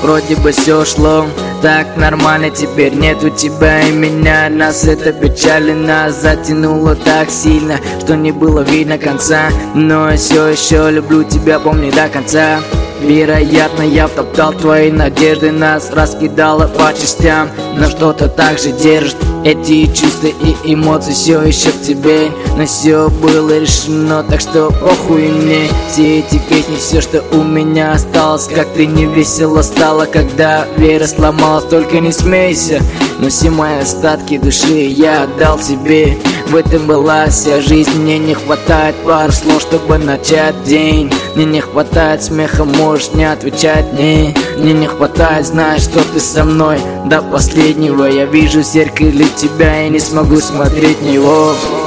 вроде бы все шло так нормально, теперь нету тебя и меня. Нас это печали, нас затянуло так сильно, что не было видно конца. Но я все еще люблю тебя, помни до конца. Вероятно, я втоптал твои надежды, нас раскидало по частям, но что-то так же держит эти чувства и эмоции все еще к тебе. Но все было решено, так что похуй мне. Все эти песни, все, что у меня осталось. Как ты не весело стало, когда вера сломалась. Только не смейся, но все мои остатки души я отдал тебе. В этом была вся жизнь, мне не хватает пар слов, чтобы начать день. Мне не хватает смеха, можешь не отвечать мне. Мне не хватает знать, что ты со мной до последнего. Я вижу в зеркале тебя и не смогу смотреть в него.